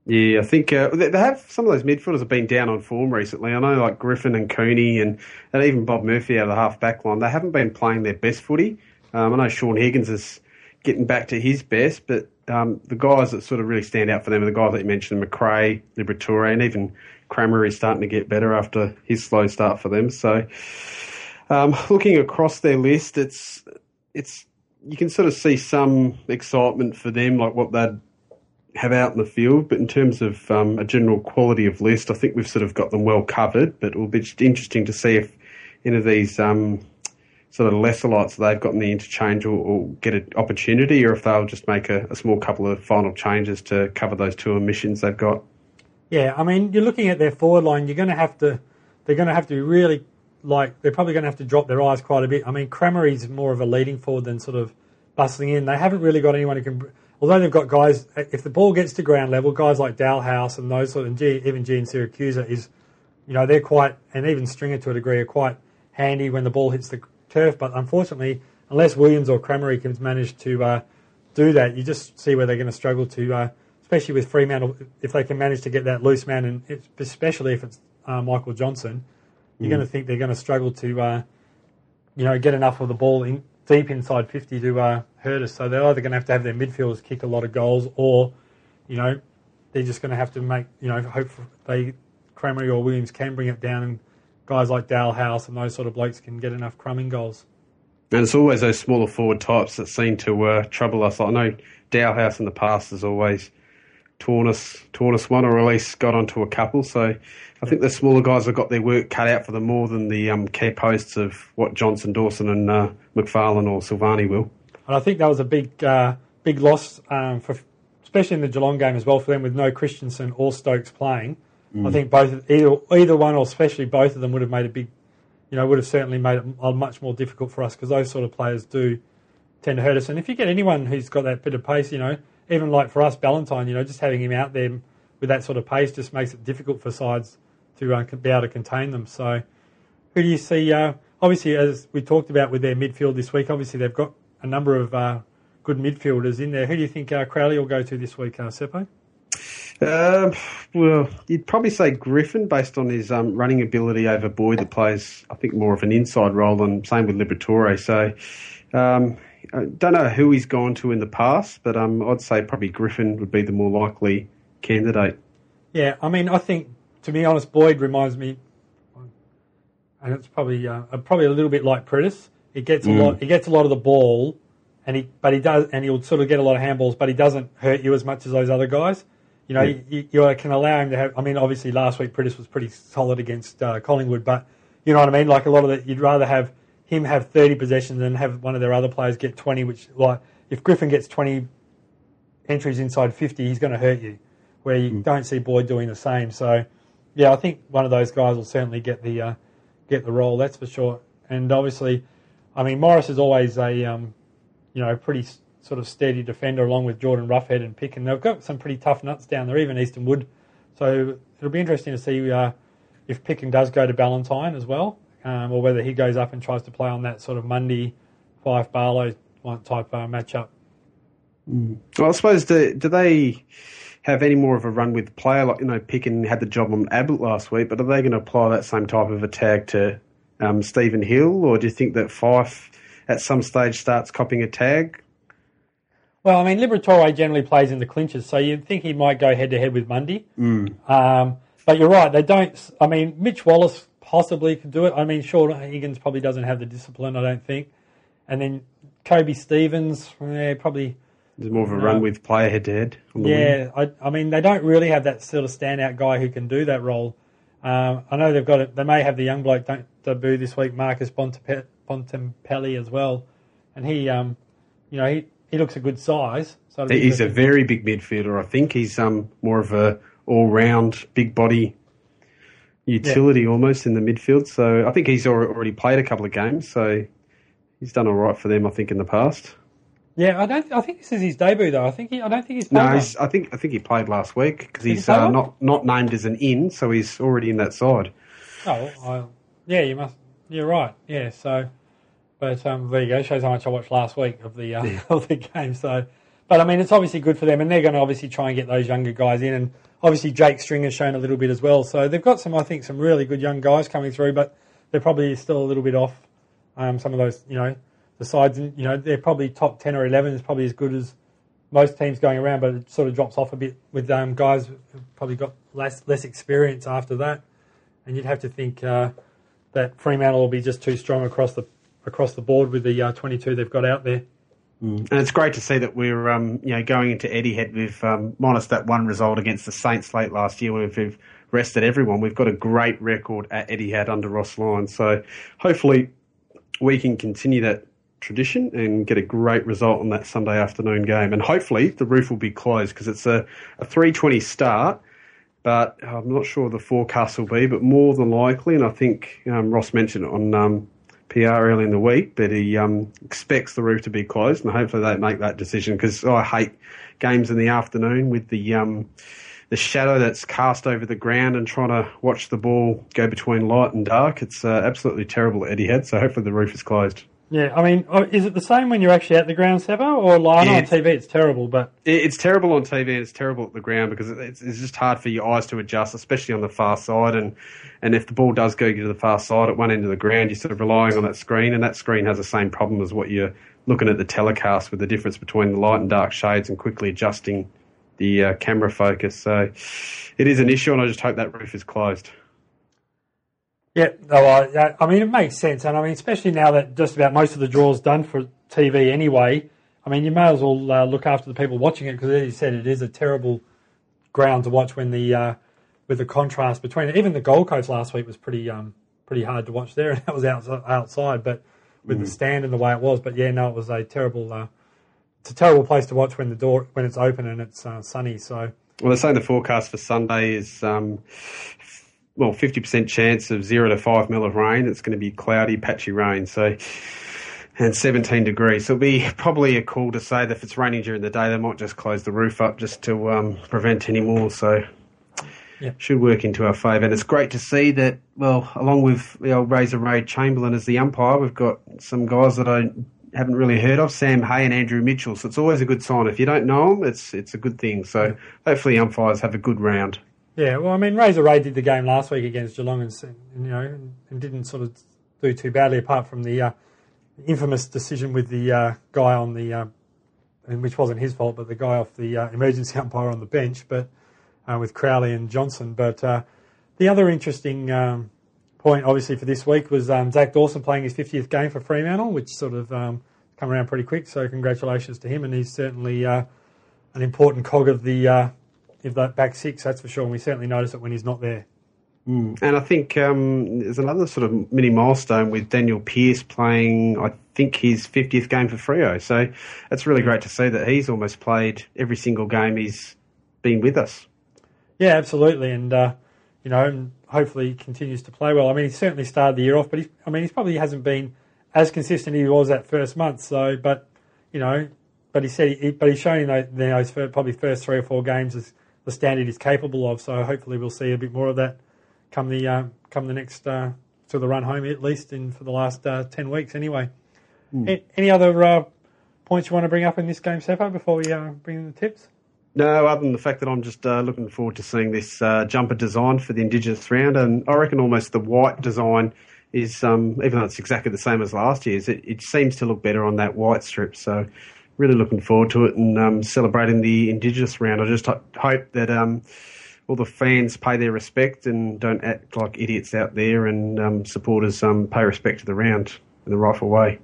Yeah, I think uh, they they have some of those midfielders have been down on form recently. I know like Griffin and Cooney and, and even Bob Murphy out of the half back line. They haven't been playing their best footy. Um, I know Sean Higgins is getting back to his best, but um, the guys that sort of really stand out for them are the guys that you mentioned, McRae, Liberatore, and even Kramer is starting to get better after his slow start for them. So um, looking across their list, it's it's you can sort of see some excitement for them, like what they'd have out in the field, but in terms of um, a general quality of list, I think we've sort of got them well covered, but it will be just interesting to see if any of these um, sort of lesser lights they've got in the interchange will, will get an opportunity, or if they'll just make a, a small couple of final changes to cover those two omissions they've got. Yeah, I mean, you're looking at their forward line, you're going to have to, they're going to have to be really, like, they're probably going to have to drop their eyes quite a bit. I mean, Kramer is more of a leading forward than sort of bustling in. They haven't really got anyone who can... Although they've got guys, if the ball gets to ground level, guys like Dalhouse and those sort of, and G, even G and Syracusa is, you know, they're quite, and even Stringer to a degree, are quite handy when the ball hits the turf. But unfortunately, unless Williams or Kramer can manage to uh, do that, you just see where they're going to struggle to, uh, especially with Fremantle, if they can manage to get that loose man, and it's, especially if it's uh, Michael Johnson, you're mm. going to think they're going to struggle to, uh, you know, get enough of the ball in, deep inside fifty to uh, hurt us. So they're either going to have to have their midfielders kick a lot of goals, or, you know, they're just going to have to make, you know, hope they, Kramer or Williams can bring it down, and guys like Dalhouse and those sort of blokes can get enough crumbing goals. And it's always those smaller forward types that seem to uh, trouble us. I know Dalhouse in the past has always torn us, torn us one, or at least got onto a couple. So I think the smaller guys have got their work cut out for them more than the um, key posts of what Johnson, Dawson and uh, McFarlane or Silvani will. And I think that was a big uh, big loss, um, for, especially in the Geelong game as well, for them with no Christensen or Stokes playing. Mm. I think both either either one, or especially both of them, would have made a big, you know, would have certainly made it much more difficult for us, because those sort of players do tend to hurt us. And if you get anyone who's got that bit of pace, you know, even like for us, Ballantyne, you know, just having him out there with that sort of pace just makes it difficult for sides to uh, be able to contain them. So who do you see? Uh, obviously, as we talked about with their midfield this week, obviously they've got a number of uh, good midfielders in there. Who do you think uh, Crowley will go to this week, uh, Seppo? Um, well, you'd probably say Griffin, based on his um, running ability over Boyd, that plays, I think, more of an inside role, than same with Liberatore. So um, I don't know who he's gone to in the past, but um, I'd say probably Griffin would be the more likely candidate. Yeah, I mean, I think, to be honest, Boyd reminds me, and it's probably uh, probably a little bit like Prentice. He gets a mm. lot. He gets a lot of the ball, and he but he does, and he'll sort of get a lot of handballs, but he doesn't hurt you as much as those other guys. You know, yeah. you, you can allow him to have. I mean, obviously, last week Prentice was pretty solid against uh, Collingwood, but you know what I mean. Like a lot of it, you'd rather have him have thirty possessions than have one of their other players get twenty. Which, like, if Griffin gets twenty entries inside fifty, he's going to hurt you. Where you mm. don't see Boyd doing the same. So, yeah, I think one of those guys will certainly get the uh, get the role. That's for sure. And obviously, I mean, Morris is always a um, you know pretty sort of steady defender, along with Jordan Roughhead and Pick, and they've got some pretty tough nuts down there, even Easton Wood. So it'll be interesting to see uh, if Picken does go to Ballantyne as well, um, or whether he goes up and tries to play on that sort of Mundy, Fife Barlow type uh, matchup. Mm. Well, I suppose do, do they have any more of a run with the player? Like, you know, Picken had the job on Ablett last week, but are they going to apply that same type of a tag to um, Stephen Hill, or do you think that Fife at some stage starts copying a tag? Well, I mean, Liberatore generally plays in the clinches, so you'd think he might go head-to-head with Mundy. Mm. Um, but you're right, they don't... I mean, Mitch Wallace possibly could do it. I mean, sure, Higgins probably doesn't have the discipline, I don't think. And then Kobe Stevens, yeah, probably... There's more of a run uh, with player head-to-head. Yeah, I, I mean, they don't really have that sort of standout guy who can do that role. Um, I know they've got it. They may have the young bloke don't debut this week, Marcus Bontempe- Bontempelli as well. And he, um, you know, he... He looks a good size. So he's a very big midfielder. I think he's um more of a all-round, big body utility yeah. almost in the midfield. So I think he's already played a couple of games. So he's done all right for them, I think, in the past. Yeah, I don't. I think this is his debut though. I think he. I don't think he's. Played no, he's, I think I think he played last week because he's uh, not not named as an in, so he's already in that side. Oh, I, yeah, you must. You're right. Yeah, so. But um, there you go. Shows how much I watched last week of the uh, yeah. of the game. So, but I mean, it's obviously good for them, and they're going to obviously try and get those younger guys in. And obviously Jake Stringer's shown a little bit as well. So they've got some, I think, some really good young guys coming through, but they're probably still a little bit off um, some of those, you know, the sides. You know, they're probably top ten or eleven is probably as good as most teams going around, but it sort of drops off a bit with um, guys who've probably got less less experience after that. And you'd have to think uh, that Fremantle will be just too strong across the across the board with the uh, twenty-two they've got out there. Mm. And it's great to see that we're um, you know going into Etihad with um, minus that one result against the Saints late last year when we've rested everyone. We've got a great record at Etihad under Ross Lyon, so hopefully we can continue that tradition and get a great result on that Sunday afternoon game. And hopefully the roof will be closed because it's a, a three twenty start, but I'm not sure the forecast will be, but more than likely, and I think um, Ross mentioned it on um, P R early in the week, that he um, expects the roof to be closed, and hopefully they make that decision because oh, I hate games in the afternoon with the um, the shadow that's cast over the ground and trying to watch the ball go between light and dark. It's uh, absolutely terrible at Etihad, so hopefully the roof is closed. Yeah, I mean, is it the same when you're actually at the ground, Seppo? Or like, yeah, on T V it's terrible, but... It's terrible on T V and it's terrible at the ground because it's, it's just hard for your eyes to adjust, especially on the far side. And, and if the ball does go to the far side at one end of the ground, you're sort of relying on that screen, and that screen has the same problem as what you're looking at the telecast with the difference between the light and dark shades and quickly adjusting the uh, camera focus. So it is an issue, and I just hope that roof is closed. Yeah, oh, I, I mean, it makes sense. And I mean, especially now that just about most of the draw's done for T V anyway, I mean, you may as well uh, look after the people watching it because, as you said, it is a terrible ground to watch when the uh, with the contrast between it. Even the Gold Coast last week was pretty um, pretty hard to watch there, and that was outside, outside but with mm. the stand and the way it was. But, yeah, no, it was a terrible uh, it's a terrible place to watch when the door when it's open and it's uh, sunny. So, well, they're saying the forecast for Sunday is... Um, well, fifty percent chance of zero to five mil of rain. It's going to be cloudy, patchy rain. So, and seventeen degrees. So it'll be probably a call to say that if it's raining during the day, they might just close the roof up just to um, prevent any more. So, yeah, should work into our favour. And it's great to see that, well, along with the old Razor Ray Chamberlain as the umpire, we've got some guys that I haven't really heard of, Sam Hay and Andrew Mitchell. So it's always a good sign. If you don't know them, it's it's a good thing. So yeah. Hopefully umpires have a good round. Yeah, well, I mean, Razor Ray did the game last week against Geelong and, you know, and didn't sort of do too badly apart from the uh, infamous decision with the uh, guy on the, uh, which wasn't his fault, but the guy off the uh, emergency umpire on the bench, but uh, with Crowley and Johnson. But uh, the other interesting um, point, obviously, for this week was um, Zach Dawson playing his fiftieth game for Fremantle, which sort of um, come around pretty quick. So congratulations to him, and he's certainly uh, an important cog of the. Uh, If that back six, that's for sure, and we certainly notice it when he's not there. Mm. And I think um, there's another sort of mini milestone with Daniel Pearce playing, I think, his fiftieth game for Freo. So it's really great to see that he's almost played every single game he's been with us. Yeah, absolutely, and uh, you know, and hopefully he continues to play well. I mean, he certainly started the year off, but he, I mean, he probably hasn't been as consistent as he was that first month. So, but you know, but he said, he, but he's shown in those, those first, probably first three or four games as the standard is capable of, so hopefully we'll see a bit more of that come the uh, come the next uh, to the run home, at least in for the last uh, ten weeks anyway. Mm. A- any other uh, points you want to bring up in this game, Seppo, before we uh, bring in the tips? No, other than the fact that I'm just uh, looking forward to seeing this uh, jumper design for the Indigenous round, and I reckon almost the white design is, um, even though it's exactly the same as last year's, it, it seems to look better on that white strip, so... Really looking forward to it and um, celebrating the Indigenous round. I just ho- hope that um, all the fans pay their respect and don't act like idiots out there, and um, supporters um, pay respect to the round in the rightful way.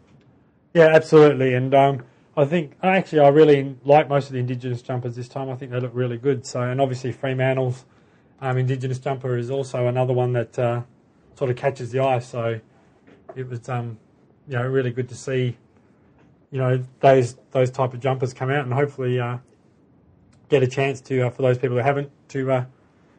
Yeah, absolutely. And um, I think, actually, I really like most of the Indigenous jumpers this time. I think they look really good. So, and obviously Fremantle's um, Indigenous jumper is also another one that uh, sort of catches the eye. So it was, um, you know, really good to see. You know, those those type of jumpers come out, and hopefully uh, get a chance to, uh, for those people who haven't, to uh,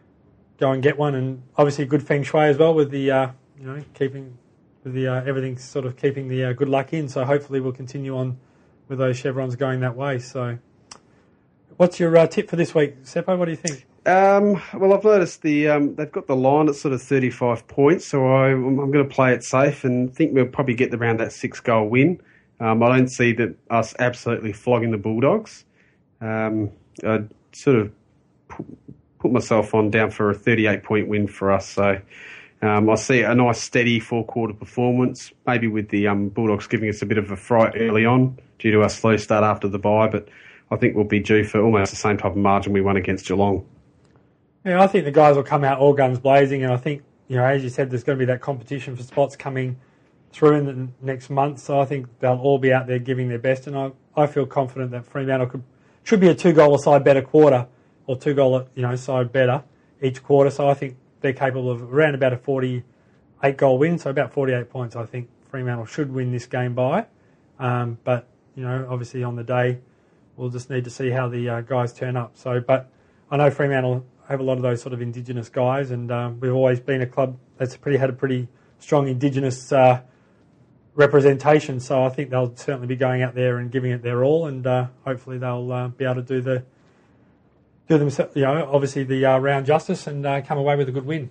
go and get one. And obviously good feng shui as well with the, uh, you know, keeping with the uh, everything sort of keeping the uh, good luck in. So hopefully we'll continue on with those chevrons going that way. So what's your uh, tip for this week, Seppo? What do you think? Um, well, I've noticed the um, they've got the line at sort of thirty-five points, so I, I'm going to play it safe and think we'll probably get around that six-goal win. Um, I don't see that us absolutely flogging the Bulldogs. Um, I'd sort of p- put myself on down for a thirty-eight point win for us. So um, I see a nice steady four-quarter performance, maybe with the um, Bulldogs giving us a bit of a fright early on due to a slow start after the bye, but I think we'll be due for almost the same type of margin we won against Geelong. Yeah, I think the guys will come out all guns blazing, and I think, you know, as you said, there's going to be that competition for spots coming through in the next month, so I think they'll all be out there giving their best, and I, I feel confident that Fremantle could, should be a two-goal side better quarter, or two-goal, you know, side better each quarter, so I think they're capable of around about a forty-eight goal win, so about forty-eight points I think Fremantle should win this game by, um, but, you know, obviously on the day, we'll just need to see how the uh, guys turn up. So, but I know Fremantle have a lot of those sort of Indigenous guys, and um, we've always been a club that's pretty had a pretty strong Indigenous uh, representation. So I think they'll certainly be going out there and giving it their all, and uh, hopefully they'll uh, be able to do the do themselves, you know, obviously the uh, round justice and uh, come away with a good win.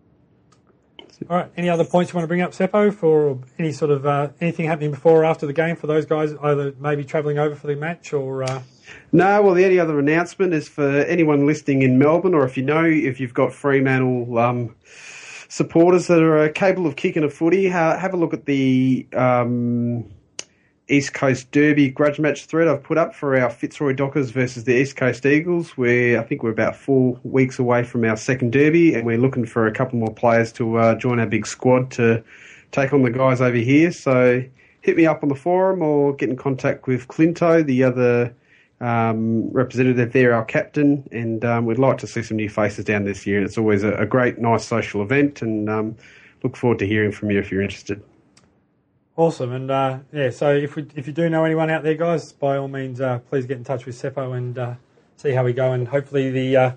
All right. Any other points you want to bring up, Seppo, for any sort of uh, anything happening before or after the game for those guys, either maybe travelling over for the match or? Uh... No. Well, the only other announcement is for anyone listening in Melbourne, or if you know if you've got Fremantle um, supporters that are uh, capable of kicking a footy, ha- have a look at the um, East Coast Derby grudge match thread I've put up for our Fitzroy Dockers versus the East Coast Eagles, where I think we're about four weeks away from our second derby, and we're looking for a couple more players to uh, join our big squad to take on the guys over here. So hit me up on the forum or get in contact with Clinto, the other um, representative there, our captain, and um, we'd like to see some new faces down this year. And it's always a, a great, nice social event, and um, look forward to hearing from you if you're interested. Awesome, and uh, yeah, so if we, if you do know anyone out there, guys, by all means, uh, please get in touch with Seppo and uh, see how we go, and hopefully the uh,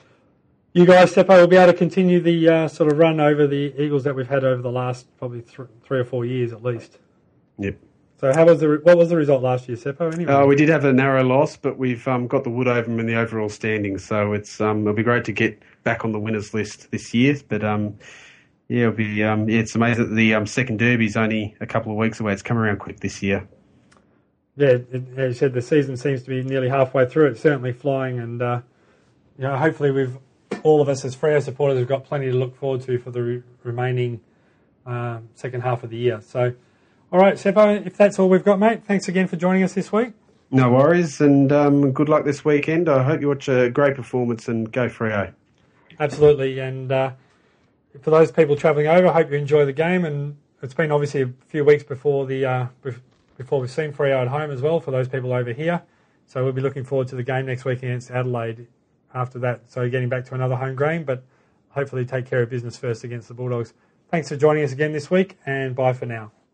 you guys, Seppo, will be able to continue the uh, sort of run over the Eagles that we've had over the last probably th- three or four years at least. Yep. So how was the re- what was the result last year, Seppo? Anyway, uh, we did have a narrow loss, but we've um, got the wood over them in the overall standings, so it's um, it'll be great to get back on the winners list this year, but. Um, Yeah, it'll be, um, yeah, it's amazing that the um, second derby's only a couple of weeks away. It's come around quick this year. Yeah, it, as you said, the season seems to be nearly halfway through. It's certainly flying, and uh, you know, hopefully we've all of us as Freo supporters have got plenty to look forward to for the re- remaining uh, second half of the year. So, all right, Seppo, if that's all we've got, mate, thanks again for joining us this week. No worries, and um, good luck this weekend. I hope you watch a great performance and go Freo. Absolutely, and uh, for those people travelling over, I hope you enjoy the game. And it's been obviously a few weeks before the uh, before we've seen Freo at home as well for those people over here. So we'll be looking forward to the game next week against Adelaide after that. So getting back to another home game, but hopefully take care of business first against the Bulldogs. Thanks for joining us again this week, and bye for now.